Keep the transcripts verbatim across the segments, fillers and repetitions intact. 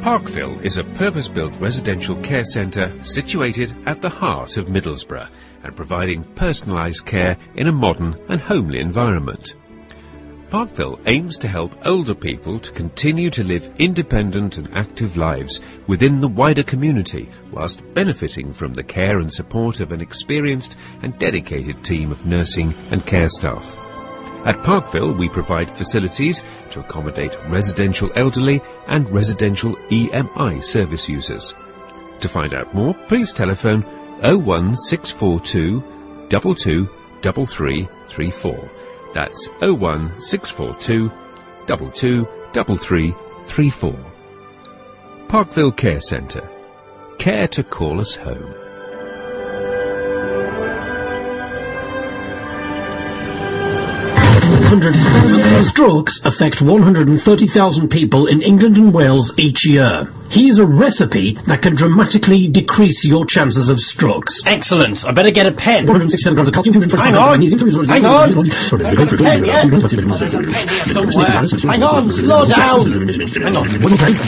Parkville is a purpose-built residential care centre situated at the heart of Middlesbrough and providing personalised care in a modern and homely environment. Parkville aims to help older people to continue to live independent and active lives within the wider community whilst benefiting from the care and support of an experienced and dedicated team of nursing and care staff. At Parkville, we provide facilities to accommodate residential elderly and residential E M I service users. To find out more, please telephone oh one six four two, two two three three three four. That's oh one six four two, two two three three three four. Parkville Care Centre. Care to call us home. Strokes affect one hundred thirty thousand people in England and Wales each year. Here's a recipe that can dramatically decrease your chances of strokes. Excellent. I better get a pen. one hundred sixty-seven grams of calcium, two hundred Hang twenty-five on. magnesium. Hang on. I've got a pen, yeah. There's a pen here somewhere. Hang on, slow down. Hang on.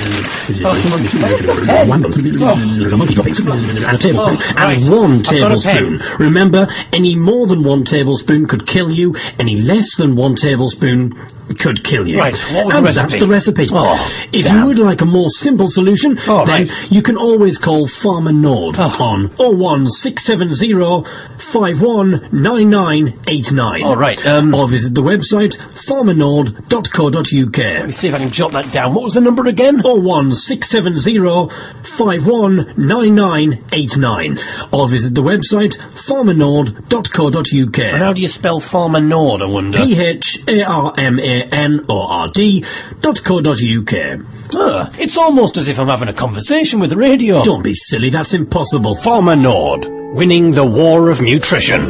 And a tablespoon. And one tablespoon. Remember, any more than one tablespoon could kill you. Any less than one tablespoon could kill you. Right, what was and the recipe? that's the recipe. Oh, if damn. you would like a more simple solution, Oh, then right. you can always call Farmer Nord Oh. on oh one six seven oh, five one nine nine eight nine. All right, um... or visit the website farmer nord dot co dot uk. Let me see if I can jot that down. What was the number again? oh one six seven oh, five one nine nine eight nine. Or visit the website farmer nord dot co dot uk. And how do you spell Farmer Nord, I wonder? P H A R M A N O R D dot co dot uk. Ah, it's almost as if I'm having a conversation with the radio. Don't be silly, that's impossible. Farmer Nord, winning the war of nutrition.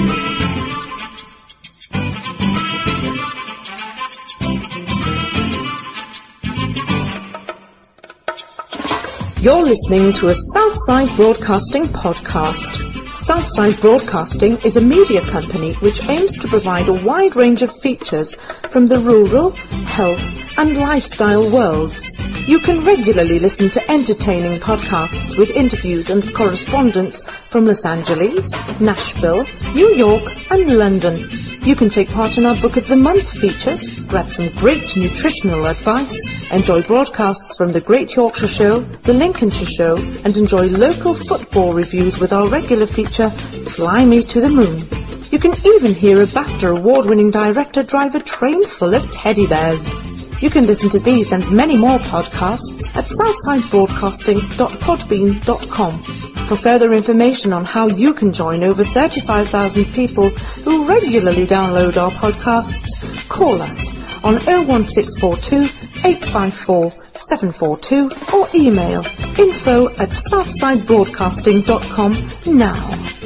You're listening to a Southside Broadcasting podcast. Southside Broadcasting is a media company which aims to provide a wide range of features from the rural, health and lifestyle worlds. You can regularly listen to entertaining podcasts with interviews and correspondence from Los Angeles, Nashville, New York and London. You can take part in our Book of the Month features, grab some great nutritional advice, enjoy broadcasts from the Great Yorkshire Show, the Lincolnshire Show, and enjoy local football reviews with our regular feature, Fly Me to the Moon. You can even hear a BAFTA award-winning director drive a train full of teddy bears. You can listen to these and many more podcasts at southside broadcasting dot podbean dot com. For further information on how you can join over thirty-five thousand people who regularly download our podcasts, call us on oh one six four two, eight five four, seven four two or email info at southside broadcasting dot com now.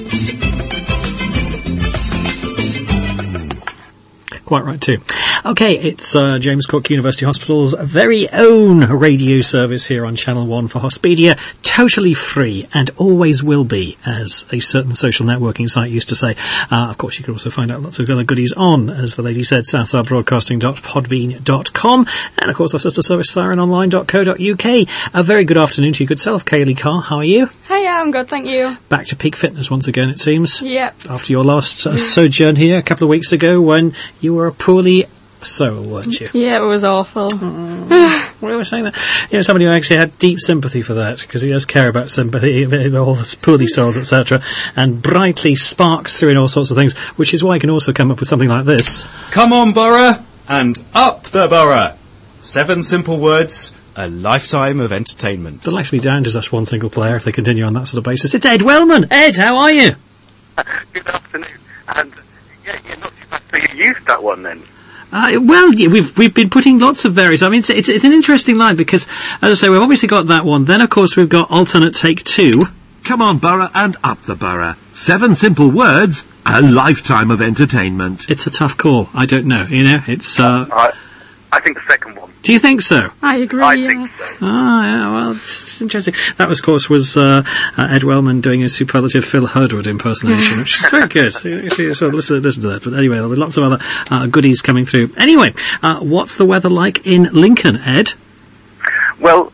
Quite right too. Okay, it's uh, James Cook University Hospital's very own radio service here on Channel one for Hospedia, totally free and always will be, as a certain social networking site used to say. Uh, of course, you can also find out lots of other goodies on, as the lady said, southside broadcasting dot podbean dot com, and of course our sister service siren online dot co dot uk. A very good afternoon to you, good self, Kaylee Carr. How are you? Hiya, I'm good, thank you. Back to peak fitness once again, it seems. Yep. After your last uh, sojourn here a couple of weeks ago when you were poorly so, weren't you? Yeah, it was awful. Mm. We were saying that. You know, somebody who actually had deep sympathy for that, because he does care about sympathy, all the poorly souls, et cetera, and brightly sparks through in all sorts of things, which is why he can also come up with something like this. Come on, Borough, and up the Borough. Seven simple words, a lifetime of entertainment. They'll actually be down to just one single player if they continue on that sort of basis. It's Ed Wellman. Ed, how are you? Good afternoon. And, yeah, you're not too bad. So you used that one then? Uh, well, yeah, we've we've been putting lots of various. I mean, it's, it's it's an interesting line because, as I say, we've obviously got that one. Then, of course, we've got alternate take two. Come on, Borough, and up the Borough. Seven simple words, a lifetime of entertainment. It's a tough call. I don't know. You know, it's. Uh, I, I think the second one. Do you think so? I agree, I yeah. think so. Ah, yeah, well, it's, it's interesting. That, was, of course, was uh, uh, Ed Wellman doing a superlative Phil Herdwood impersonation, which is very good. Actually, so listen, listen to that. But anyway, there'll be lots of other uh, goodies coming through. Anyway, uh, what's the weather like in Lincoln, Ed? Well, uh,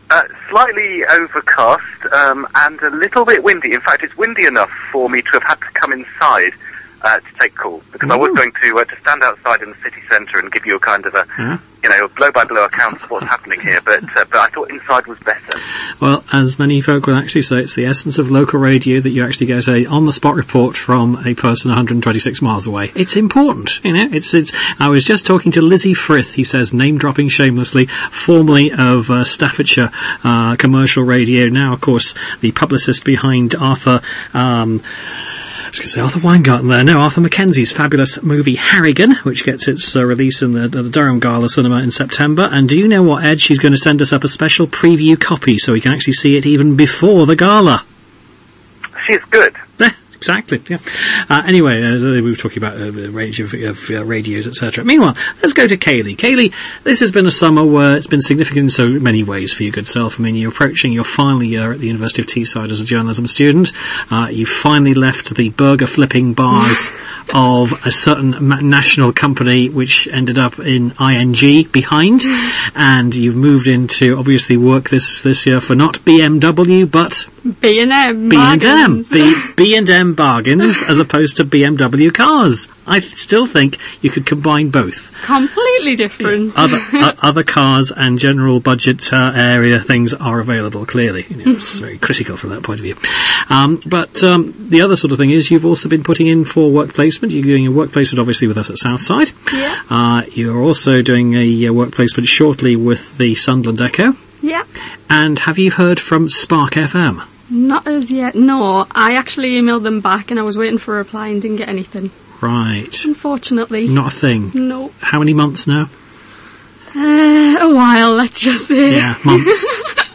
slightly overcast um, and a little bit windy. In fact, it's windy enough for me to have had to come inside uh, to take call, because Ooh. I was going to uh, to stand outside in the city centre and give you a kind of a, yeah. you know, blow-by-blow account of what's happening here, but uh, but I thought inside was better. Well, as many folk will actually say, it's the essence of local radio that you actually get a on-the-spot report from a person one hundred twenty-six miles away. It's important, you know. It's it's. I was just talking to Lizzie Frith, he says, name-dropping shamelessly, formerly of uh, Staffordshire uh, Commercial Radio, now, of course, the publicist behind Arthur... Um, I was going to say Arthur Weingarten there. No, Arthur Mackenzie's fabulous movie Harrigan, which gets its uh, release in the, the Durham Gala Cinema in September. And do you know what, Ed? She's going to send us up a special preview copy so we can actually see it even before the gala. She's good. Yeah, exactly. Yeah. Uh, anyway, uh, we were talking about uh, the range of, of uh, radios, et cetera. Meanwhile, let's go to Kaylee. Kaylee, this has been a summer where it's been significant in so many ways for your good self. I mean, you're approaching your final year at the University of Teesside as a journalism student. Uh, you finally left the burger flipping bars of a certain ma- national company which ended up in I N G behind, and you've moved into obviously work this this year for not B M W but B and M B and M B B and M bargains as opposed to B M W cars. I still think you could combine both. Completely different. Other uh, other cars and general budget uh, area things are available. Clearly, you know, it's very critical from that point of view. Um, but um, the other sort of thing is you've also been putting in for work placement. You're doing a work placement obviously with us at Southside. Yeah. Uh, you're also doing a uh, work placement shortly with the Sunderland Echo. Yeah. And have you heard from Spark F M? Not as yet, no. I actually emailed them back and I was waiting for a reply and didn't get anything. Right. Unfortunately. Not a thing? No. How many months now? Uh, a while, let's just say. Yeah, months.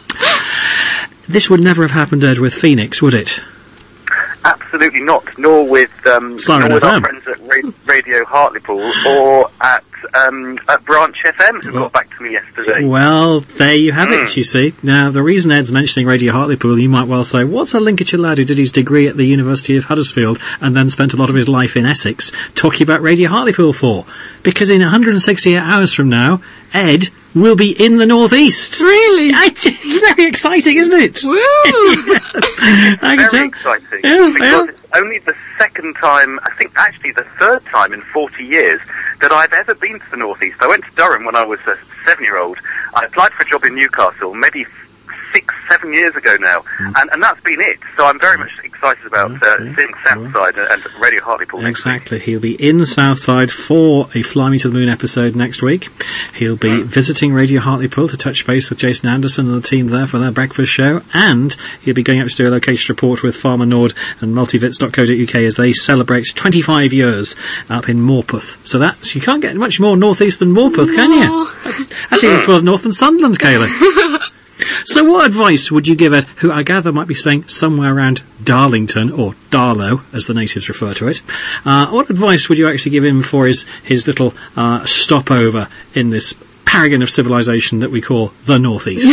This would never have happened, Ed, with Phoenix, would it? Absolutely not, nor with, um, nor with our friends at Ra- Radio Hartlepool or at, um, at Branch F M, who got back to me yesterday. Well, there you have mm. it, you see. Now, the reason Ed's mentioning Radio Hartlepool, you might well say, what's a Lincolnshire lad who did his degree at the University of Huddersfield and then spent a lot of his life in Essex talking about Radio Hartlepool for? Because in one hundred sixty-eight hours from now, Ed will be in the northeast. Really? It's very exciting, isn't it? Woo! Yes. I can Very tell. exciting. Yeah, because yeah. it's only the second time, I think actually the third time in forty years that I've ever been to the northeast. I went to Durham when I was a seven-year-old. I applied for a job in Newcastle maybe six, seven years ago now, mm. and, and that's been it. So I'm very much excited about uh, seeing Southside and, and Radio Hartlepool. Exactly. He'll be in Southside for a Fly Me to the Moon episode next week. He'll be mm. visiting Radio Hartlepool to touch base with Jason Anderson and the team there for their breakfast show, and he'll be going up to do a location report with Farmer Nord and multivits dot co dot uk as they celebrate twenty-five years up in Morpeth. So that's, you can't get much more northeast than Morpeth, no. can you? That's, that's even further north than Sunderland, Kayla. So what advice would you give Ed, who I gather might be staying somewhere around Darlington, or Darlow, as the natives refer to it? Uh, what advice would you actually give him for his, his little uh, stopover in this paragon of civilization that we call the Northeast?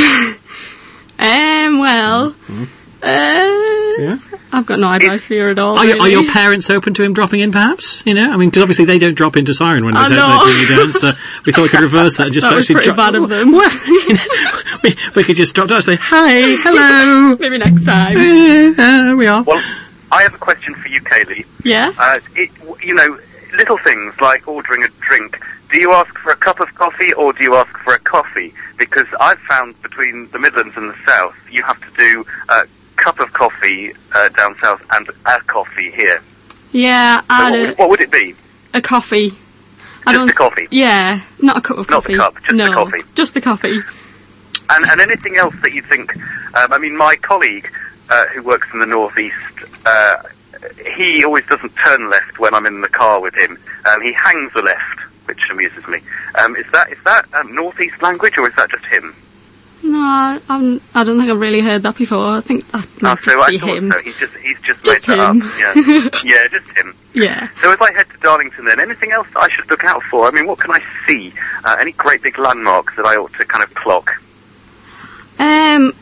um, well, mm-hmm. uh, yeah? I've got no advice for you at all. Are, really. are your parents open to him dropping in, perhaps? You know, I mean, because obviously they don't drop into Siren when they I don't, know. they do dance, so we thought we could reverse that and just that actually was pretty drop. bad of them. Well, you know, we, we could just drop down and say, hi, hello. Maybe next time. Uh, there we are. Well, I have a question for you, Kaylee. Yeah? Uh, it, you know, little things like ordering a drink. Do you ask for a cup of coffee or do you ask for a coffee? Because I've found between the Midlands and the South, you have to do a cup of coffee uh, down south and a coffee here. Yeah, So I'd what, a, would, what would it be? a coffee. I Just don't, the coffee? Yeah, not a cup of Not the coffee. cup, just the no, coffee. Just the coffee. And, and anything else that you think, um, I mean, my colleague uh, who works in the northeast, uh, he always doesn't turn left when I'm in the car with him. Um, he hangs a left, which amuses me. Um, is that is that um, northeast language or is that just him? No, I, I'm, I don't think I've really heard that before. I think that Oh, might so just I be thought him. so. He's just he's just, Just made that him. up. Yeah, yeah, just him. Yeah. So if I head to Darlington, then anything else that I should look out for? I mean, what can I see? Uh, any great big landmarks that I ought to kind of clock? Um,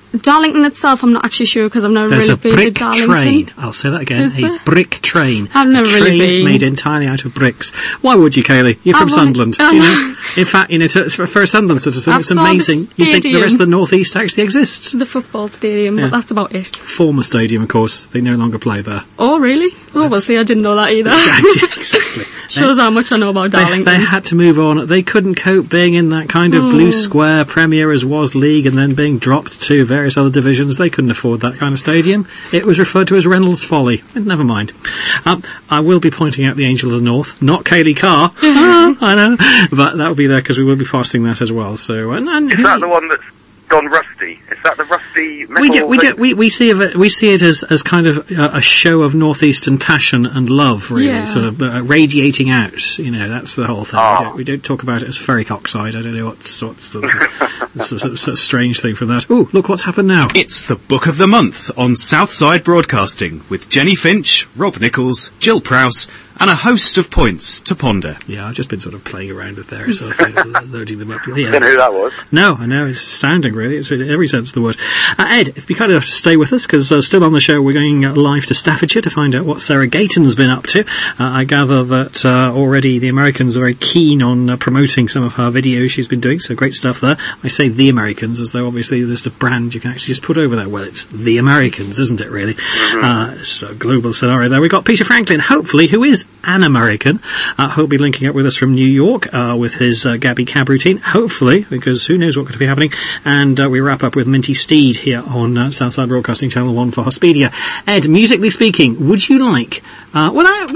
Darlington itself, I'm not actually sure because I've never There's really a been to brick Darlington. train. I'll say that again. Is A there? brick train. I've never a really train been. made entirely out of bricks. Why would you, Kaylee? You're I from won't. Sunderland. Oh, you no. know? In fact, you know, to, for a Sunderland citizen, I've it's saw the amazing. You think the rest of the stadium. North East actually exists. The football stadium, Yeah. but that's about it. Former stadium, of course. They no longer play there. Oh, really? Oh, well, see, I didn't know that either. Yeah, exactly. Shows how much I know about They, Darlington. they had to move on. They couldn't cope being in that kind of Oh. blue square Premier as was league and then being dropped to various other divisions. They couldn't afford that kind of stadium. It was referred to as Reynolds Folly. Never mind. Um, I will be pointing out the Angel of the North, not Kaylee Carr. Ah, I know. But that will be there because we will be passing that as well. So, and, and Is that the one that's gone rusty? Is that the rusty metal we do, we do, thing? we, we see it, we see it as, as kind of a, a show of northeastern passion and love, really, Yeah. sort of uh, radiating out. You know, that's the whole thing. Oh. We, don't, we don't talk about it as ferric oxide. I don't know what's what's the, the sort, of, sort of strange thing from that. Ooh, look what's happened now. It's the Book of the Month on Southside Broadcasting with Jenny Finch, Rob Nichols, Jill Prowse, and a host of points to ponder. Yeah, I've just been sort of playing around with various sort of things, loading them up. Yeah. I don't know who that was. No, I know, it's astounding, really. It's in every sense of the word. Uh, Ed, if you kind of have to stay with us, because uh, still on the show, we're going uh, live to Staffordshire to find out what Sarah Gayton's been up to. Uh, I gather that uh, already the Americans are very keen on uh, promoting some of her videos she's been doing, so great stuff there. I say the Americans, as though obviously there's a brand you can actually just put over there. Well, it's the Americans, isn't it, really? Mm-hmm. Uh, it's a global scenario there. We've got Peter Franklin, hopefully, who is an American. Uh, he'll be linking up with us from New York uh, with his uh, Gabby Cab routine, hopefully, because who knows what could be happening. And uh, we wrap up with Minty Steed here on uh, Southside Broadcasting Channel one for Hospedia. Ed, musically speaking, would you like... Uh, well, I,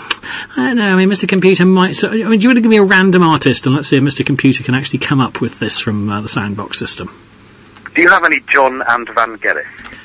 I don't know, I mean, Mister Computer might... So, I mean, do you want to give me a random artist and let's see if Mister Computer can actually come up with this from uh, the Soundbox system? Do you have any John and Vangelis?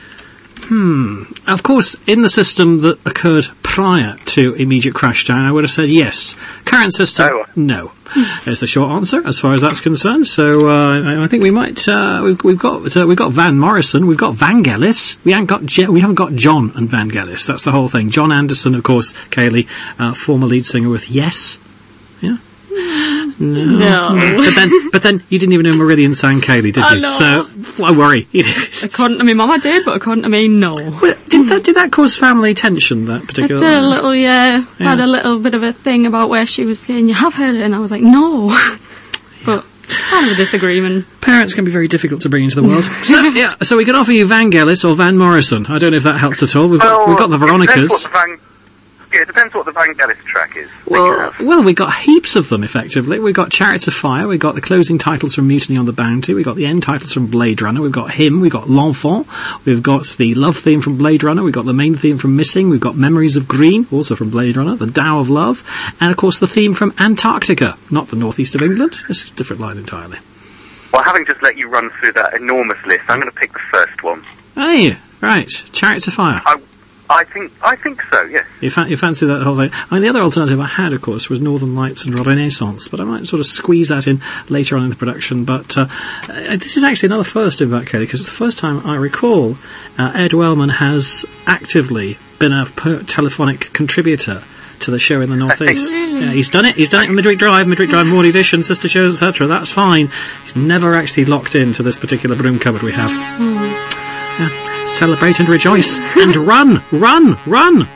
Hmm. Of course, in the system that occurred prior to immediate crashdown, I would have said yes. Current system, Oh. no. Is the short answer as far as that's concerned. So uh, I, I think we might. Uh, we've, we've got uh, we've got Van Morrison, we've got Vangelis. We haven't got Je- we haven't got John and Vangelis. That's the whole thing. John Anderson, of course, Kaylee, uh, former lead singer with Yes. Yeah. No. No. But then, but then you didn't even know Meridian sang Kaylee, did I you? know. So why worry? You know, According to me, Mum, I did, but according to me, no. well, did that did that cause family tension? That I particular. did a little, yeah, Yeah. had a little bit of a thing about where she was saying, you have heard it, and I was like, no. But, kind of a disagreement. Parents can be very difficult to bring into the world. so, yeah, so we can offer you Vangelis or Van Morrison. I don't know if that helps at all. We've got, Well, we've got the It depends Veronicas. what the Van- yeah, it depends what the Vangelis track is. that you Well, have. well, we've got heaps of them, effectively. We've got Chariots of Fire, we've got the closing titles from Mutiny on the Bounty, we've got the end titles from Blade Runner, we've got Him, we've got L'Enfant, we've got the love theme from Blade Runner, we've got the main theme from Missing, we've got Memories of Green, also from Blade Runner, the Tao of Love, and, of course, the theme from Antarctica, not the northeast of England, it's a different line entirely. Well, having just let you run through that enormous list, I'm going to pick the first one. Hey, right, Chariots of Fire. I, I think, I think so. Yes. You, fa- you fancy that whole thing? I mean, the other alternative I had, of course, was Northern Lights and Renaissance, but I might sort of squeeze that in later on in the production. But uh, uh, this is actually another first in that case, because it's the first time I recall uh, Ed Wellman has actively been a per- telephonic contributor to the show in the Northeast. Yeah, he's done it. He's done it in Midweek Drive, Midweek Drive Morning Edition, Sister Shows, et cetera. That's fine. He's never actually locked into this particular broom cupboard we have. Yeah. Celebrate and rejoice and run, run, run.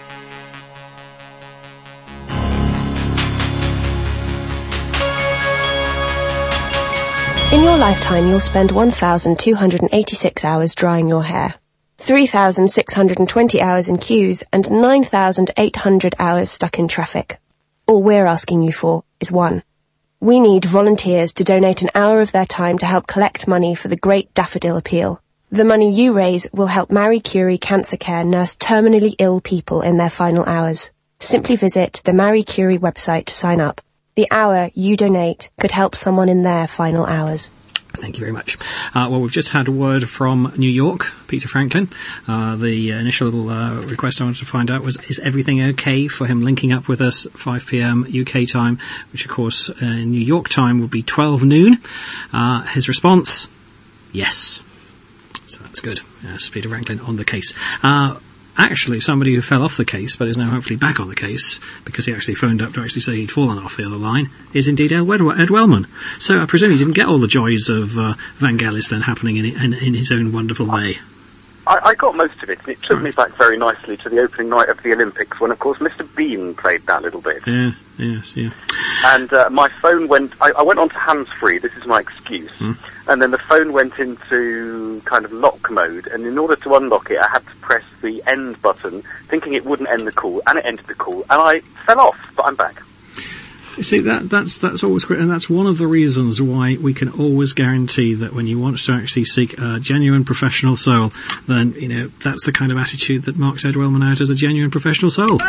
In your lifetime, you'll spend one thousand two hundred eighty-six hours drying your hair, three thousand six hundred twenty hours in queues, and nine thousand eight hundred hours stuck in traffic. All we're asking you for is one. We need volunteers to donate an hour of their time to help collect money for the Great Daffodil Appeal. The money you raise will help Marie Curie Cancer Care nurse terminally ill people in their final hours. Simply visit the Marie Curie website to sign up. The hour you donate could help someone in their final hours. Thank you very much. Uh, well, we've just had a word from New York, Peter Franklin. Uh, the initial uh, request I wanted to find out was, is everything okay for him linking up with us at five p.m. U K time, which, of course, uh, in New York time would be twelve noon. Uh, his response, yes. So that's good. Yes, Peter Franklin on the case. Uh, actually, somebody who fell off the case, but is now hopefully back on the case, because he actually phoned up to actually say he'd fallen off the other line, is indeed Ed, Wed- Ed Wellman. So I presume he didn't get all the joys of uh, Vangelis then happening in, in, in his own wonderful way. I, I got most of it, and it took me back very nicely to the opening night of the Olympics, when, of course, Mister Bean played that little bit. Yeah, yes, yeah. And uh, my phone went... I, I went on to hands-free, this is my excuse, Hmm. and then the phone went into kind of lock mode, and in order to unlock it, I had to press the end button, thinking it wouldn't end the call, and it ended the call, and I fell off, but I'm back. You see, that, that's that's always great, and that's one of the reasons why we can always guarantee that when you want to actually seek a genuine professional soul, then, you know, that's the kind of attitude that marks Ed Wellman out as a genuine professional soul.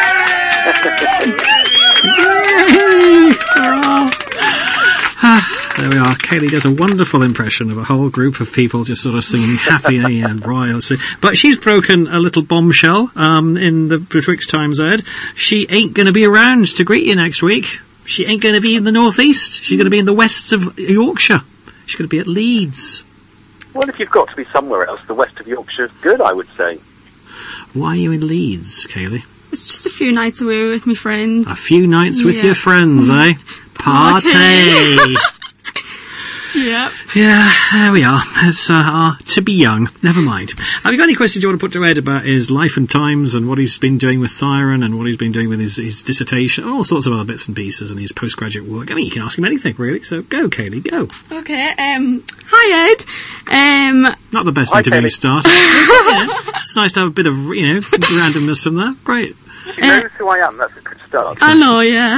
There we are. Kaylee does a wonderful impression of a whole group of people just sort of singing happy and royal. So, but she's broken a little bombshell um, in the Betwixt Times ad. She ain't going to be around to greet you next week. She ain't going to be in the northeast. She's going to be in the west of Yorkshire. She's going to be at Leeds. Well, if you've got to be somewhere else, the west of Yorkshire's good, I would say. Why are you in Leeds, Kaylee? It's just a few nights away with my friends. A few nights with Yeah. your friends, eh? Party! Yeah. Yeah, there we are. It's uh, uh, to be young. Never mind. Have you got any questions you want to put to Ed about his life and times and what he's been doing with Siren and what he's been doing with his, his dissertation, all sorts of other bits and pieces and his postgraduate work? I mean, you can ask him anything, really. So go, Kaylee, go. Okay, um, hi Ed. Um, Not the best Hi, interview Kaylee. start. Yeah, it's nice to have a bit of, you know, randomness from there. Great. He knows who I am, that's a good start. I know, yeah.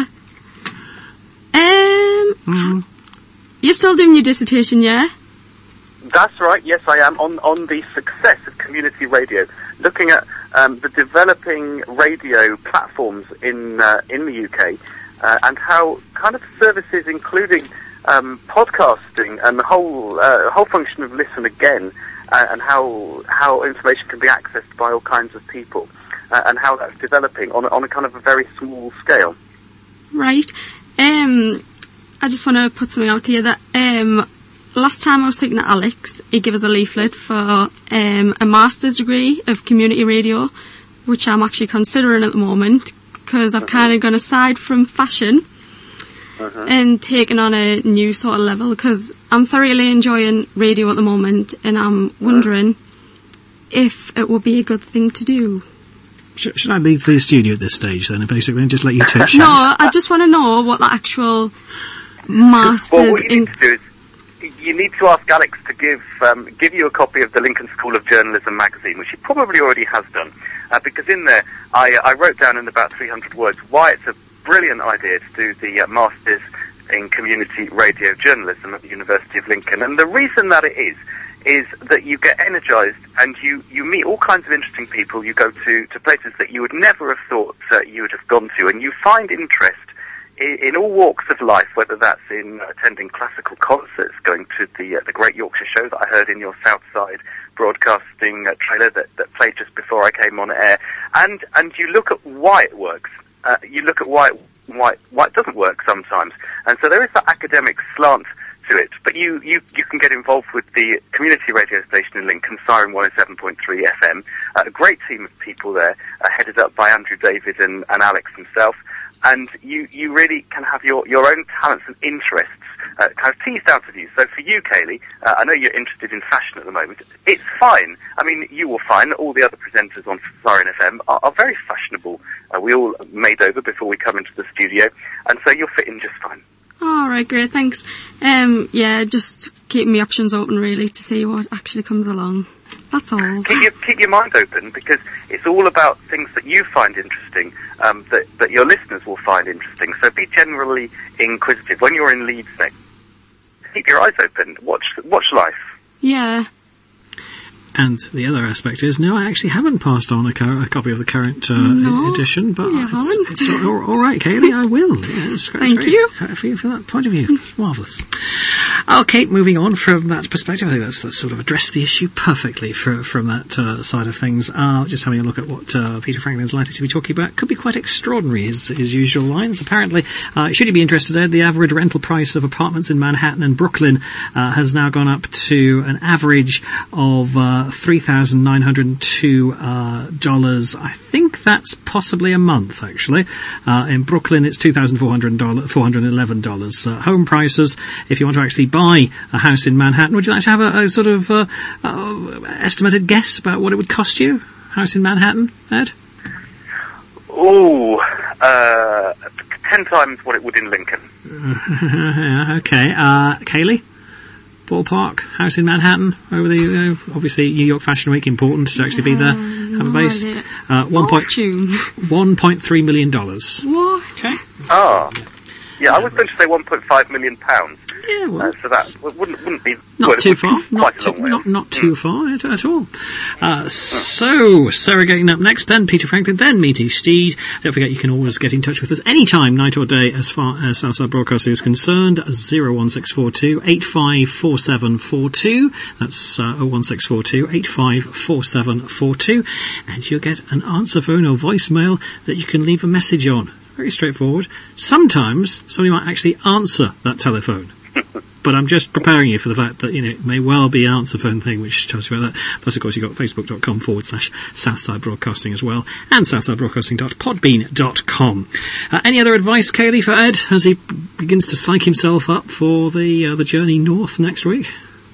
Um, Mm. you're still doing your dissertation, yeah? That's right, yes I am, on, on the success of community radio, looking at um, the developing radio platforms in uh, in the U K, uh, and how kind of services including um, podcasting and the whole uh, whole function of Listen Again, uh, and how how information can be accessed by all kinds of people, uh, and how that's developing on, a- on a kind of a very small scale. Right. Um, I just want to put something out here that um, last time I was speaking to Alex, he gave us a leaflet for um, a master's degree of community radio, which I'm actually considering at the moment because I've kind of gone aside from fashion and taken on a new sort of level because I'm thoroughly enjoying radio at the moment and I'm wondering if it would be a good thing to do. Should, should I leave the studio at this stage then, and basically, and just let you take No, I just want to know what the actual master's Well, what you in... need to do is you need to ask Alex to give um, give you a copy of the Lincoln School of Journalism magazine, which he probably already has done, uh, because in there I, I wrote down in about three hundred words why it's a brilliant idea to do the uh, Masters in Community Radio Journalism at the University of Lincoln. And the reason that it is, is that you get energised and you, you meet all kinds of interesting people. You go to, to places that you would never have thought uh, you would have gone to, and you find interest in, in all walks of life, whether that's in attending classical concerts, going to the uh, the Great Yorkshire Show that I heard in your Southside Broadcasting uh, trailer that, that played just before I came on air, and and you look at why it works. Uh, you look at why it, why why it doesn't work sometimes, and so there is that academic slant to it, but you, you, you can get involved with the community radio station in Lincoln, Siren one oh seven point three F M, uh, a great team of people there, uh, headed up by Andrew David and, and Alex himself, and you, you really can have your, your own talents and interests uh, kind of teased out of you. So for you, Kaylee, uh, I know you're interested in fashion at the moment, it's fine. I mean, you will find that all the other presenters on Siren F M are, are very fashionable. Uh, we all made over before we come into the studio, and so you'll fit in just fine. All right, great, thanks. Um, yeah, just keeping my options open, really, to see what actually comes along. That's all. Keep your, keep your mind open, because it's all about things that you find interesting, um, that, that your listeners will find interesting. So be generally inquisitive. When you're in Leeds next, keep your eyes open. Watch, watch life. Yeah. And the other aspect is, no, I actually haven't passed on a, co- a copy of the current uh, No, edition, but you it's, haven't. it's all, all right, Kaylee, I will. Yeah, it's, it's Thank very you. happy for that point of view. It's marvellous. Okay, moving on from that perspective, I think that's, that's sort of addressed the issue perfectly for, from that uh, side of things. Uh, just having a look at what uh, Peter Franklin's likely to be talking about. Could be quite extraordinary, his, his usual lines. Apparently, uh, should you be interested, Ed, the average rental price of apartments in Manhattan and Brooklyn uh, has now gone up to an average of uh, three thousand nine hundred two dollars. Uh, I think that's possibly a month, actually. Uh, in Brooklyn, it's two thousand four hundred eleven dollars. Uh, home prices, if you want to actually buy a house in Manhattan, would you like to have a, a sort of uh, uh, estimated guess about what it would cost you? House in Manhattan, Ed? Oh, uh, ten times what it would in Lincoln. Uh, okay. Uh, Kaylee? Ballpark, house in Manhattan, over the, you know, obviously New York Fashion Week, important to actually be there, have no a base. idea. Uh, one point, one point three million dollars. What? Okay. Ah. Yeah, I was going to say one point five million pounds. Yeah, well, uh, so that wouldn't wouldn't be not well, too far, not too, way. not not too mm. far at, at all. Uh, so, Sarah getting up next, then Peter Franklin, then Meaty Steed. Don't forget you can always get in touch with us anytime, night or day, as far as Southside Broadcasting is concerned. zero one six four two eight five four seven four two. That's uh, oh one six four two eight five four seven four two, and you'll get an answer phone or voicemail that you can leave a message on. Very straightforward. Sometimes somebody might actually answer that telephone. But I'm just preparing you for the fact that, you know, it may well be an answer phone thing, which tells you about that. Plus, of course, you've got facebook.com forward slash Southside Broadcasting as well, and southsidebroadcasting dot podbean dot com. Uh, any other advice, Kaylee, for Ed, as he begins to psych himself up for the uh, the journey north next week?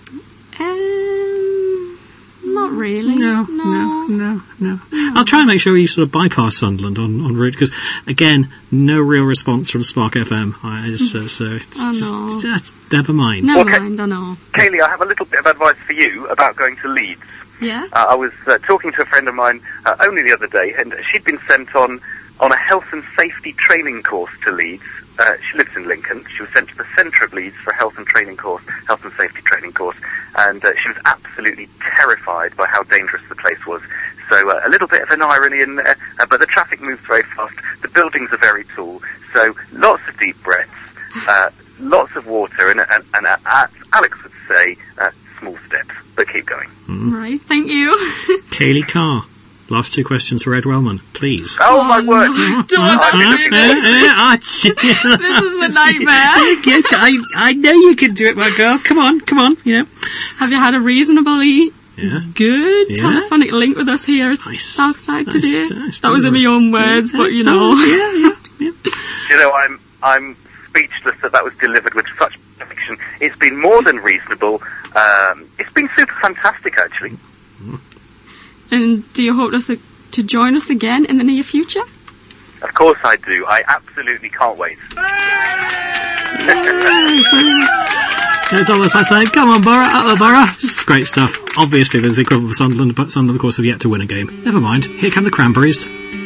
Um, not really. No, no, no, no. no. I'll try and make sure you sort of bypass Sunderland on, on route, because, again, no real response from Spark F M. I just, uh, so it's oh, just, no. just, never mind. Never Okay. mind, I know. Kaylee, I have a little bit of advice for you about going to Leeds. Yeah? Uh, I was uh, talking to a friend of mine uh, only the other day, and she'd been sent on, on a health and safety training course to Leeds. Uh, she lives in Lincoln. She was sent to the centre of Leeds for a health and training course, health and safety training course, and uh, she was absolutely terrified by how dangerous the place was. So uh, a little bit of an irony in there, uh, but the traffic moves very fast. The buildings are very tall, so lots of deep breaths, uh, lots of water, and, and, and uh, Alex would say uh, small steps, but keep going. Mm. Right, thank you. Kaylee Carr. Last two questions for Ed Wellman, please. Oh, Oh, my word! no, don't I've been ask looking me forward to This is the nightmare. I, I know you can do it, my girl. Come on, come on. You know. Have you had a reasonably Yeah. good Yeah. telephonic link with us here at Nice. Southside Nice, today? nice. That was in my own words, Yeah, but you it's know. all- Yeah, yeah, yeah. You know, I'm I'm speechless that that was delivered with such perfection. It's been more than reasonable. Um, it's been super fantastic, actually. And do you hope us to join us again in the near future? Of course I do. I absolutely can't wait. It's almost like saying, come on, Borough, up the Borough. It's great stuff. Obviously, there's the equivalent of Sunderland, but Sunderland, of course, have yet to win a game. Never mind. Here come the Cranberries.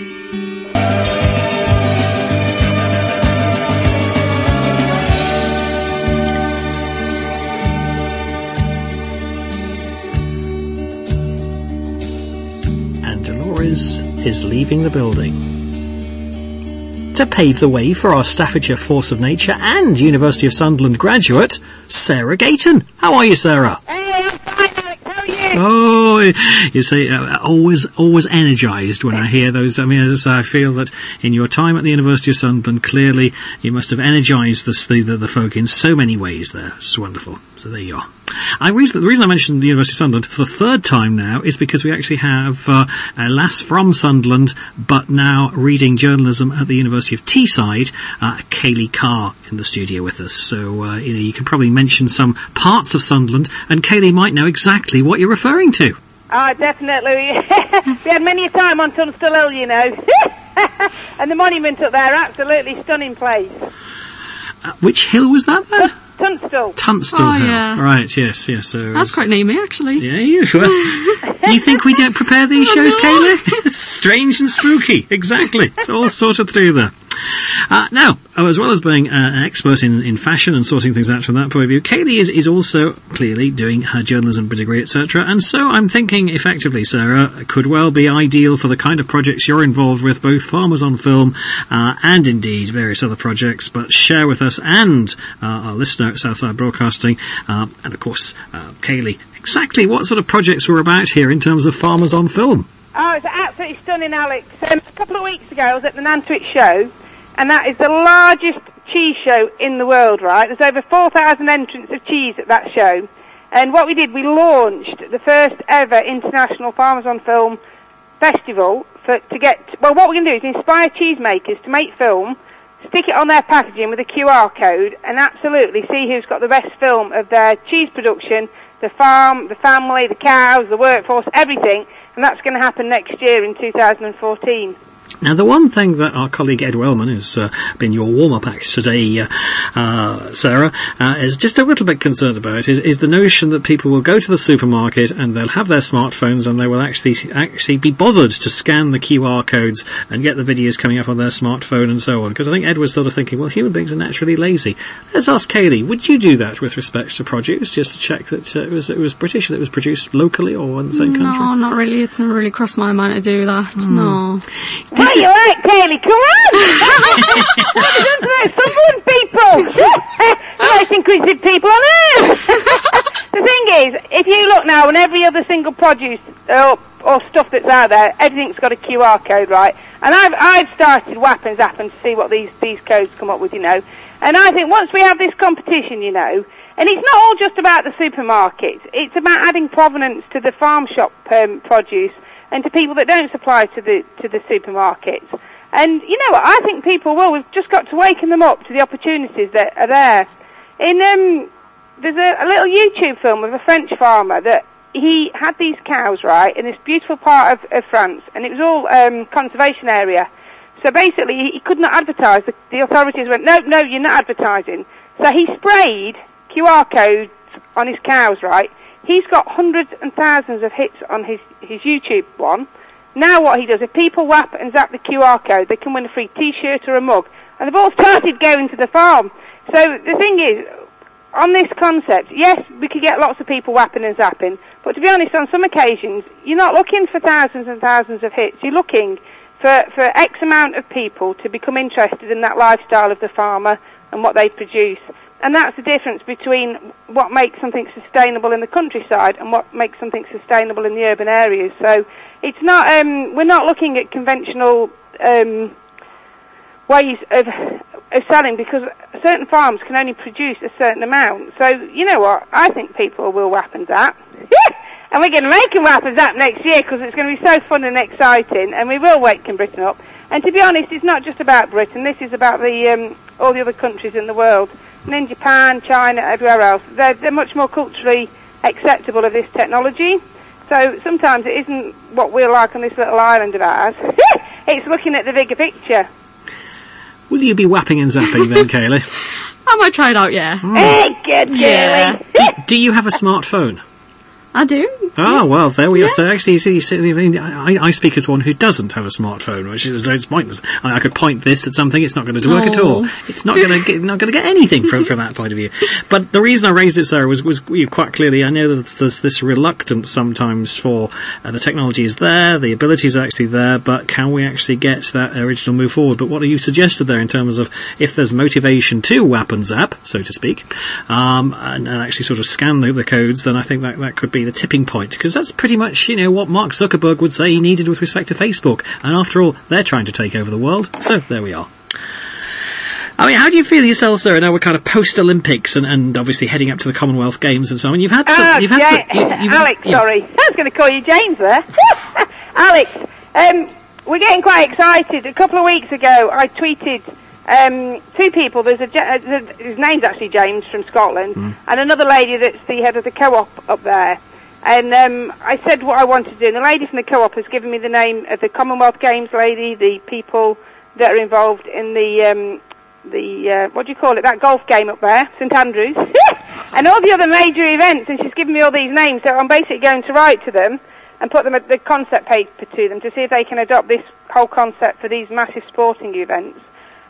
And Dolores is leaving the building. To pave the way for our Staffordshire Force of Nature and University of Sunderland graduate, Sarah Gayton. How are you, Sarah? Hey, I'm fine, Alex. How are you? Oh, you see, uh, always, always energised when I hear those. I mean, as I say, I feel that in your time at the University of Sunderland, clearly you must have energised the, the the folk in so many ways there. It's wonderful. So there you are. I reason, the reason I mentioned the University of Sunderland for the third time now is because we actually have uh, a lass from Sunderland, but now reading journalism at the University of Teesside, uh, Kaylee Carr in the studio with us. So uh, you know, you can probably mention some parts of Sunderland, and Kaylee might know exactly what you're referring to. Oh, definitely. We had many a time on Tunstall Hill, you know. And the monument up there, absolutely stunning place. Uh, which hill was that then? Tunstall. Tunstall Oh, Hill. yeah. Right, yes, yes. So That's quite namey, actually. Yeah, you. Well, you think we don't prepare these shows, Kaylee? It's strange and spooky. Exactly. It's all sorted through there. Uh, now, oh, as well as being uh, an expert in, in fashion and sorting things out from that point of view, Kaylee is, is also clearly doing her journalism degree, et cetera. And so I'm thinking, effectively, Sarah, could well be ideal for the kind of projects you're involved with, both Farmers on Film uh, and indeed various other projects. But share with us and uh, our listener at Southside Broadcasting, uh, and of course, uh, Kaylee, exactly what sort of projects we're about here in terms of Farmers on Film. Oh, it's absolutely stunning, Alex. Um, a couple of weeks ago, I was at the Nantwich show, and that is the largest cheese show in the world, right? There's over four thousand entrants of cheese at that show. And what we did, we launched the first ever International Farmers on Film Festival for, to get... Well, what we're going to do is inspire cheesemakers to make film, stick it on their packaging with a Q R code, and absolutely see who's got the best film of their cheese production, the farm, the family, the cows, the workforce, everything. And that's going to happen next year in two thousand fourteen. Now, the one thing that our colleague Ed Wellman, who's uh, been your warm-up act today, uh, uh, Sarah, uh, is just a little bit concerned about is, is the notion that people will go to the supermarket and they'll have their smartphones and they will actually actually be bothered to scan the Q R codes and get the videos coming up on their smartphone and so on. Because I think Ed was sort of thinking, well, human beings are naturally lazy. Let's ask Kaylee, would you do that with respect to produce, just to check that uh, it was it was British, that it was produced locally or in the same country? No, not really. It's not really crossed my mind to do that. Mm. No. What are you like, Kaylee? Come on! What have you done to those Sunderland people? The most inquisitive people on earth! The thing is, if you look now on every other single produce or, or stuff that's out there, everything's got a Q R code, right? And I've I've started whap and zapping to see what these, these codes come up with, you know. And I think once we have this competition, you know, and it's not all just about the supermarkets, it's about adding provenance to the farm shop um, produce and to people that don't supply to the to the supermarkets. And you know what, I think people will. We've just got to waken them up to the opportunities that are there. In um, there's a, a little YouTube film of a French farmer that he had these cows, right, in this beautiful part of, of France, and it was all um, conservation area. So basically, he, he could not advertise. The, the authorities went, no, no, you're not advertising. So he sprayed Q R codes on his cows, right? He's got hundreds and thousands of hits on his, his YouTube one. Now what he does, if people whap and zap the Q R code, they can win a free T-shirt or a mug. And they've all started going to the farm. So the thing is, on this concept, yes, we could get lots of people whapping and zapping, but to be honest, on some occasions, you're not looking for thousands and thousands of hits. You're looking for, for X amount of people to become interested in that lifestyle of the farmer and what they produce. And that's the difference between what makes something sustainable in the countryside and what makes something sustainable in the urban areas. So it's not, um, we're not looking at conventional um, ways of, of selling, because certain farms can only produce a certain amount. So, you know what, I think people will whap and zap. And we're going to make them whap and zap next year because it's going to be so fun and exciting, and we will wake Britain up. And to be honest, it's not just about Britain, this is about the um, all the other countries in the world. And in Japan, China, everywhere else, they're, they're much more culturally acceptable of this technology. So sometimes it isn't what we're like on this little island of ours. It's looking at the bigger picture. Will you be whapping and zapping then, Kaylee? I might try it out, yeah. Mm. Hey, good yeah. do, do you have a smartphone? I do. Oh, well, there we yeah. are. So actually, you see, you see, I, mean, I, I speak as one who doesn't have a smartphone, which is it's pointless. I, I could point this at something; it's not going to work oh. at all. It's not going to get not going to get anything from from that point of view. But the reason I raised it, Sarah, was was you quite clearly. I know that there's this reluctance sometimes for uh, the technology is there, the abilities are actually there, but can we actually get that original move forward? But what you suggested there in terms of if there's motivation to whap and zap, so to speak, um, and, and actually sort of scan the, the codes, then I think that that could be the tipping point. Because that's pretty much, you know, what Mark Zuckerberg would say he needed with respect to Facebook. And after all, they're trying to take over the world. So, there we are. I mean, how do you feel yourself, Sarah? Now we're kind of post-Olympics and, and obviously heading up to the Commonwealth Games and so on. You've had some... Oh, you've had ja- some you, you've, Alex, yeah. sorry. I was going to call you James there. Alex, um, we're getting quite excited. A couple of weeks ago, I tweeted um, two people. There's a... Uh, his name's actually James from Scotland, mm. and another lady that's the head of the co-op up there. And um, I said what I wanted to do, and the lady from the co-op has given me the name of the Commonwealth Games lady, the people that are involved in the, um, the uh, what do you call it, that golf game up there, St Andrews, and all the other major events, and she's given me all these names, so I'm basically going to write to them and put them at the concept paper to them to see if they can adopt this whole concept for these massive sporting events.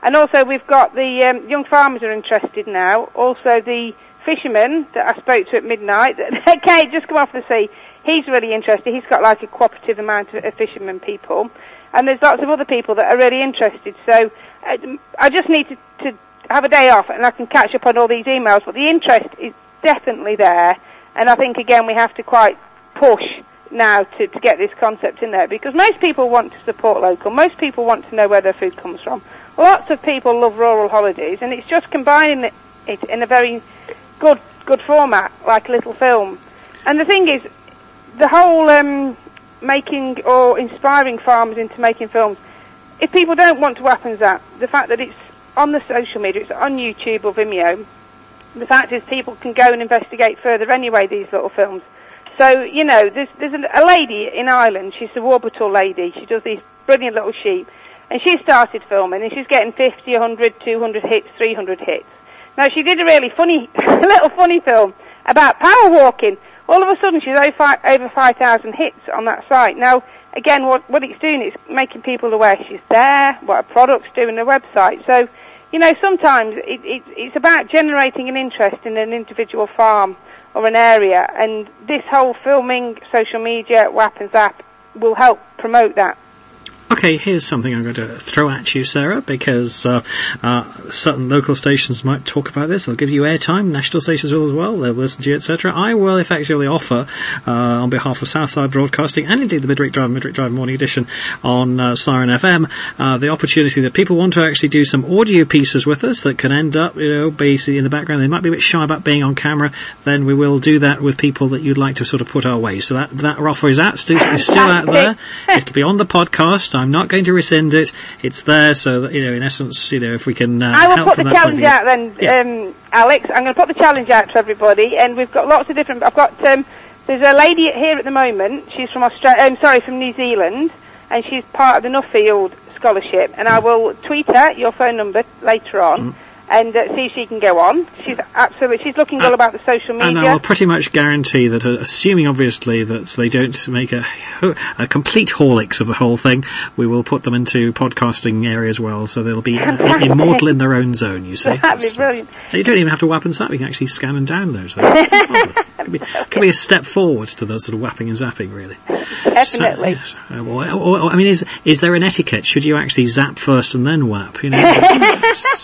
And also we've got the um, young farmers are interested now. Also the fisherman that I spoke to at midnight, that Kate just come off the sea, he's really interested. He's got like a cooperative amount of, of fishermen people. And there's lots of other people that are really interested. So uh, I just need to, to have a day off and I can catch up on all these emails. But the interest is definitely there. And I think, again, we have to quite push now to, to get this concept in there. Because most people want to support local. Most people want to know where their food comes from. Lots of people love rural holidays. And it's just combining it in a very good good format, like a little film. And the thing is, the whole... Um, making or inspiring farmers into making films, if people don't want to whap and zap, the fact that it's on the social media, it's on YouTube or Vimeo, the fact is people can go and investigate further anyway, these little films. So, you know, there's there's a, a lady in Ireland, she's a Warburton lady, she does these brilliant little sheep, and she started filming, and she's getting fifty, one hundred, two hundred hits, three hundred hits. Now, she did a really funny, little funny film about power walking. All of a sudden, she's over five thousand hits on that site. Now, again, what, what it's doing is making people aware she's there, what her products do in the website. So, you know, sometimes it, it, it's about generating an interest in an individual farm or an area, and this whole filming, social media, whap and zap will help promote that. Okay, here's something I'm going to throw at you, Sarah, because uh, uh, certain local stations might talk about this. They'll give you airtime. National stations will as well. They'll listen to you, et cetera. I will effectively offer, uh, on behalf of Southside Broadcasting and indeed the Midweek Drive, Midweek Drive Morning Edition on uh, Siren F M, uh, the opportunity that people want to actually do some audio pieces with us that can end up, you know, basically in the background. They might be a bit shy about being on camera. Then we will do that with people that you'd like to sort of put our way. So that that offer is, out, still, is still out there. It'll be on the podcast. I'm not going to rescind it. It's there, so that, you know, in essence, you know, if we can uh, I will help put from the that challenge point of view. out then, Yeah. um, Alex. I'm going to put the challenge out to everybody, and we've got lots of different. I've got um, there's a lady here at the moment. She's from Australia. I'm um, sorry, from New Zealand, and she's part of the Nuffield Scholarship. And I will tweet her your phone number later on. Mm. And uh, see if she can go on. She's absolutely, she's looking all about the social media. And I'll pretty much guarantee that, uh, assuming obviously that they don't make a, a complete Horlicks of the whole thing, we will put them into podcasting area as well, so they'll be uh, immortal in their own zone, you see. That'd be brilliant. So you don't even have to whap and zap, you can actually scan and download those. Could be, could be a step forward to the sort of whapping and zapping, really. Definitely. So, yes. uh, or, or, or, I mean, is is there an etiquette? Should you actually zap first and then whap? You know,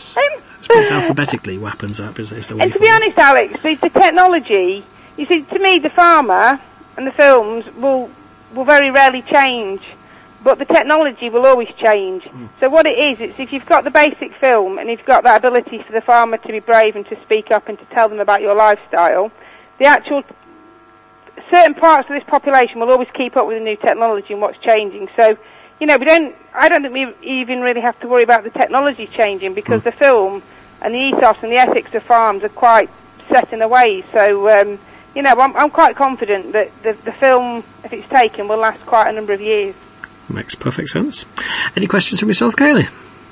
it's alphabetically, whap and zap is, is the way. And to be honest, Alex, the, the technology, you see, to me, the farmer and the films will will very rarely change, but the technology will always change. Mm. So what it is, it's if you've got the basic film and you've got that ability for the farmer to be brave and to speak up and to tell them about your lifestyle, the actual certain parts of this population will always keep up with the new technology and what's changing. So, you know, we don't. I don't think we even really have to worry about the technology changing, because mm. the film and the ethos and the ethics of farms are quite set in their ways. So, um, you know, I'm, I'm quite confident that the, the film, if it's taken, will last quite a number of years. Makes perfect sense. Any questions from yourself, Kaylee?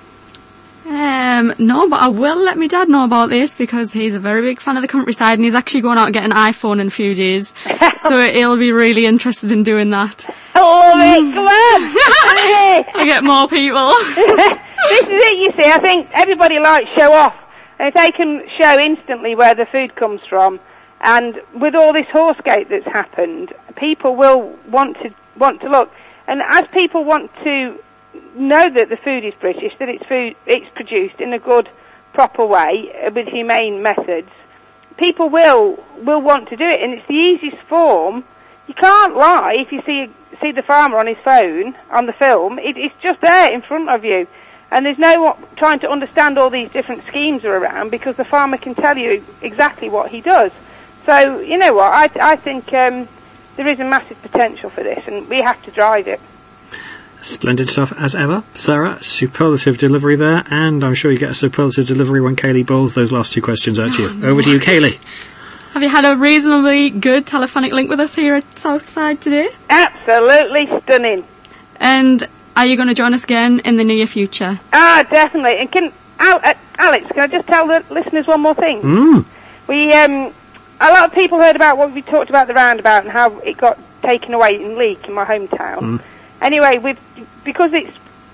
Um, no, but I will let my dad know about this, because he's a very big fan of the countryside and he's actually going out and getting an iPhone in a few days. So he'll be really interested in doing that. Oh, mate, come on! I get more people. This is it, you see. I think everybody likes show off. And if they can show instantly where the food comes from, and with all this horsegate that's happened, people will want to want to look. And as people want to know that the food is British, that it's food, it's produced in a good, proper way uh, with humane methods, people will will want to do it, and it's the easiest form. You can't lie if you see see the farmer on his phone on the film. It, it's just there in front of you, and there's no trying to understand all these different schemes are around, because the farmer can tell you exactly what he does. So you know what, I I think um, there is a massive potential for this, and we have to drive it. Splendid stuff as ever. Sarah, superlative delivery there, and I'm sure you get a superlative delivery when Kaylee bowls those last two questions out to you. Oh, over to you, Kaylee. Have you had a reasonably good telephonic link with us here at Southside today? Absolutely stunning. And are you going to join us again in the near future? Ah, definitely. And can Al, uh, Alex, can I just tell the listeners one more thing? Mm. We um, a lot of people heard about what we talked about the roundabout and how it got taken away in Leek in my hometown. Mm. Anyway, with because it's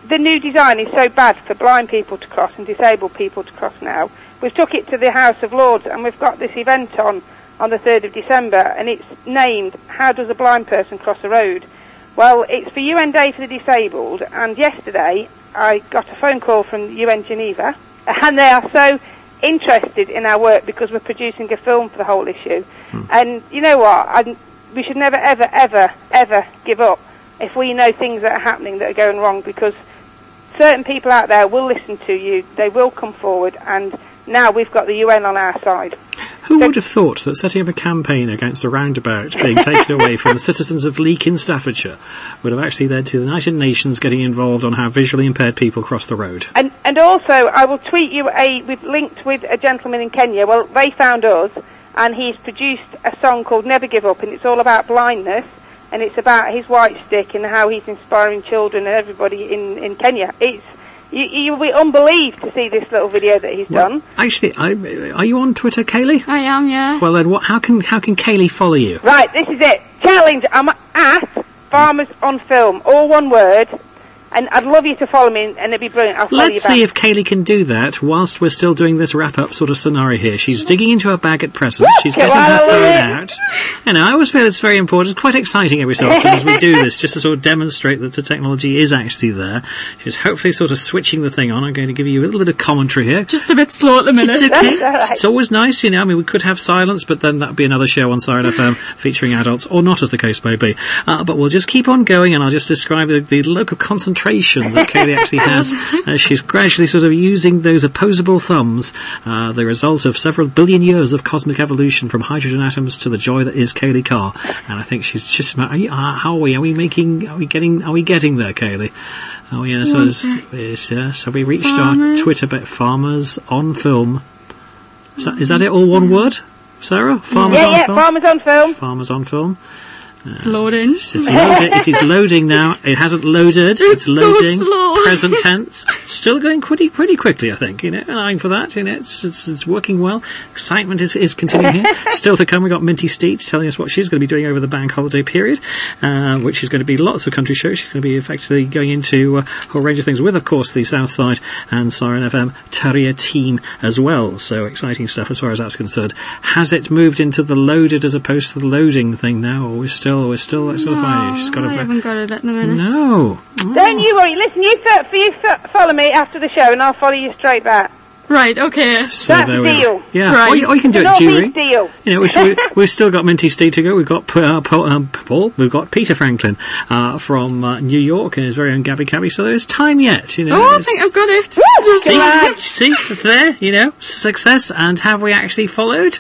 the new design is so bad for blind people to cross and disabled people to cross now, we've took it to the House of Lords and we've got this event on on the third of December, and it's named How Does a Blind Person Cross a Road? Well, it's for U N Day for the Disabled, and yesterday I got a phone call from U N Geneva, and they are so interested in our work because we're producing a film for the whole issue. Hmm. And you know what? I, we should never, ever, ever, ever give up if we know things that are happening that are going wrong, because certain people out there will listen to you, they will come forward, and now we've got the U N on our side. Who would have thought that setting up a campaign against a roundabout being taken away from the citizens of Leek in Staffordshire would have actually led to the United Nations getting involved on how visually impaired people cross the road? And, and also, I will tweet you a, we've linked with a gentleman in Kenya. Well, they found us, and he's produced a song called Never Give Up, and it's all about blindness, and it's about his white stick and how he's inspiring children and everybody in, in Kenya. It's You, you'll be unbelieved to see this little video that he's well, done. Actually, I, are you on Twitter, Kaylee? I am, yeah. Well, then, what, how can how can Kaylee follow you? Right, this is it. Challenge. I'm at Farmers on Film, all one word. And I'd love you to follow me, and it'd be brilliant. I'll follow Let's you back. see if Kaylee can do that whilst we're still doing this wrap-up sort of scenario here. She's digging into her bag at present. She's getting her phone out. And I always feel it's very important. It's quite exciting every so often as we do this, just to sort of demonstrate that the technology is actually there. She's hopefully sort of switching the thing on. I'm going to give you a little bit of commentary here. Just a bit slow at the minute. It's okay. Right. It's always nice, you know. I mean, we could have silence, but then that would be another show on Siren F M featuring adults, or not, as the case may be. Uh, but we'll just keep on going, and I'll just describe the, the local concentration that Kaylee actually has as she's gradually sort of using those opposable thumbs, uh, the result of several billion years of cosmic evolution from hydrogen atoms to the joy that is Kaylee Carr. And I think she's just, are you, uh, how are we? Are we making, are we getting, are we getting there, Kaylee? Oh yeah, so, yes, yeah, so we reached farmers. Our Twitter bit, Farmers on Film. Is that, is that it, all one word, Sarah? Farmers yeah, on yeah, Film? Farmers on Film. Farmers on Film. It's loading. It's loaded. It is loading now. It hasn't loaded. It's, it's loading. So slow. Present tense. Still going pretty pretty quickly, I think. You know, allowing for that. You know, it's it's, it's working well. Excitement is, is continuing here. Still to come, we got Minty Steed telling us what she's going to be doing over the bank holiday period, uh, which is going to be lots of country shows. She's going to be effectively going into uh, a whole range of things with, of course, the Southside and Siren F M Terrier team as well. So exciting stuff as far as that's concerned. Has it moved into the loaded as opposed to the loading thing now, or we're still we're still like, sort of finding? She's got I a haven't got it at the minute. No. Oh. Don't you worry. Listen, you, f- you f- follow me after the show, and I'll follow you straight back. Right, okay. So That's there the we deal. go. Yeah, right. or, you, or you can do It's it, an Jury. all-beef deal. You know, we, we, we've still got Minty Steed to go. We've got uh, Paul, um, Paul. We've got Peter Franklin uh, from uh, New York and his very own Gabby Cabby. So there's time yet. You know. Oh, I think I've got it. See, see, there. You know, success. And have we actually followed?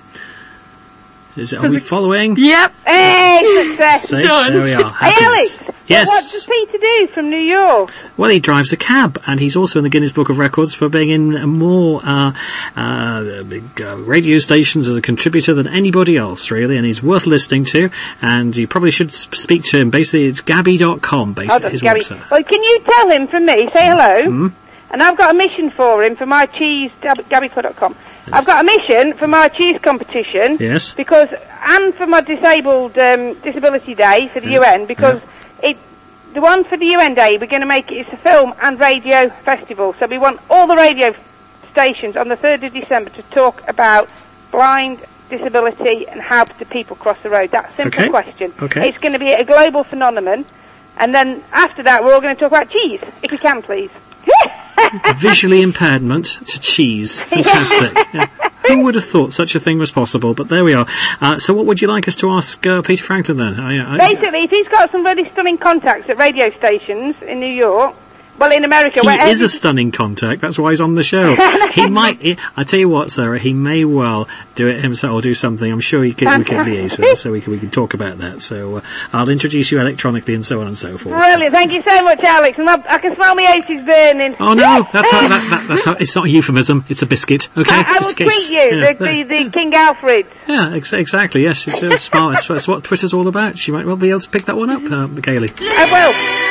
Is it? Are we following? Yep. Hey, success. See? Done. There we are. Hey, Happiness. Alex. Yes. What does Peter do from New York? Well, he drives a cab, and he's also in the Guinness Book of Records for being in more uh, uh, big, uh, radio stations as a contributor than anybody else, really, and he's worth listening to, and you probably should speak to him. Basically, it's Gabby dot com, basically, his Gabby. website. Well, can you tell him from me, say hello, Mm-hmm. and I've got a mission for him for my cheese, Gabby dot com. I've got a mission for my cheese competition. Yes. Because, and for my disabled um, disability day for the Yeah. U N, because Yeah. it, the one for the U N day, we're going to make it, it's a film and radio festival. So we want all the radio stations on the third of December to talk about blind, disability, and how do people cross the road. That simple Okay. question. Okay. It's going to be a global phenomenon. And then after that, we're all going to talk about cheese, if we can, please. Visually impairment to cheese. Fantastic. Yeah. Who would have thought such a thing was possible? But there we are. Uh, so what would you like us to ask uh, Peter Franklin then? I, I, Basically, if he's got some really stunning contacts at radio stations in New York, well, in America, He wherever is a stunning contact. That's why he's on the show. He might. He, I tell you what, Sarah. He may well do it himself or do something. I'm sure he can. We can liaise with him, so we can we can talk about that. So uh, I'll introduce you electronically and so on and so forth. Brilliant. Thank you so much, Alex. And I, I can smell my eighties burning. Oh no, that's how, that, that, that's how, it's not a euphemism. It's a biscuit. Okay, I, I will Just in case. tweet you Yeah, the, the, the King Alfred. yeah, ex- exactly. Yes, it's uh, smart. That's, that's what Twitter's all about. She might well be able to pick that one up, uh, Kaylee. I will.